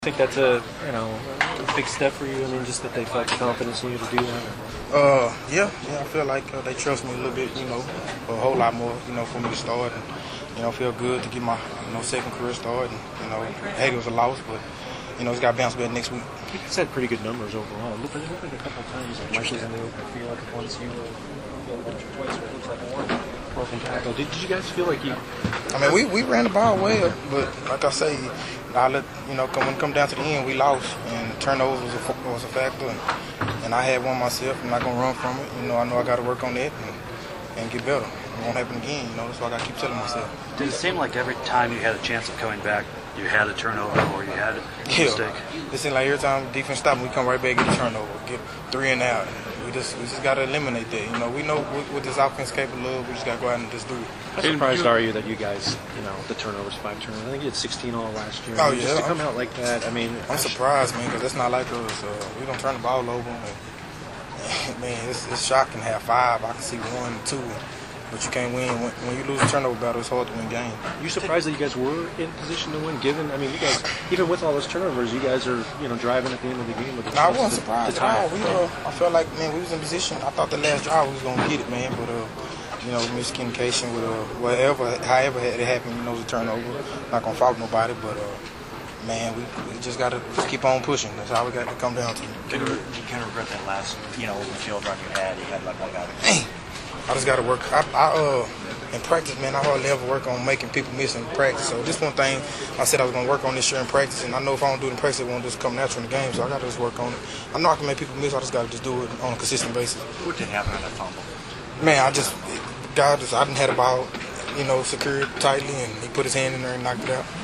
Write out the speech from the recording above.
I think that's a big step for you. I mean, just that they felt the confidence in you to do that. Yeah. I feel like they trust me a little bit, a whole lot more, for me to start. And, I feel good to get my, second career start. And, heck, it was a loss, but, it's got to bounce back next week. You guys had pretty good numbers overall. It looked like a couple of times like Mike was in the open field. Once you once or twice, it looks like more broken tackle. Did you guys feel like you? I mean, we ran the ball well, but like I say, I let when it come down to the end, we lost, and turnovers was a factor. And I had one myself. I'm not gonna run from it. I know I got to work on that and get better. It won't happen again. That's why I got to keep telling myself. Did it seem like every time you had a chance of coming back, you had a turnover or you had a mistake? It seemed like every time defense stops, we come right back, get a turnover, get 3 and out. We just got to eliminate that. We know what this offense is capable of. We just got to go out and just do it. How surprised are you that you guys, the turnovers, 5 turnovers? I think you had 16 all last year. Oh, yeah. Just to come out like that, I mean. I'm surprised, man, because that's not like us. We don't turn the ball over. Man, it's shocking to have 5. I can see 1, 2. But you can't win. When you lose a turnover battle, it's hard to win games. You surprised that you guys were in position to win, given, I mean, you guys, even with all those turnovers, you guys are, driving at the end of the game with the I wasn't surprised at all. I felt like, man, we was in position. I thought the last drive we was going to get it, man. But, miscommunication with however it happened, it was a turnover. Not going to fault nobody, but, man, we just got to keep on pushing. That's how we got to come down to. You kind of regret that last, open field run you had. You had like out of it. I just got to work. In practice, man, I hardly ever work on making people miss in practice. So this one thing I said I was going to work on this year in practice, and I know if I don't do it in practice, it won't just come natural in the game. So I got to just work on it. I know I can make people miss. I just got to just do it on a consistent basis. What did happen on that fumble? Man, I didn't have the ball, secured tightly, and he put his hand in there and knocked it out.